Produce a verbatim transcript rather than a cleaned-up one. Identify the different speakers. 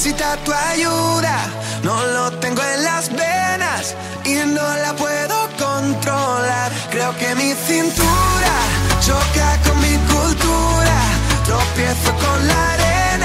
Speaker 1: necesita tu ayuda. No lo tengo en las venas y no la puedo controlar. Creo que mi cintura choca con mi cultura. Tropiezo con la arena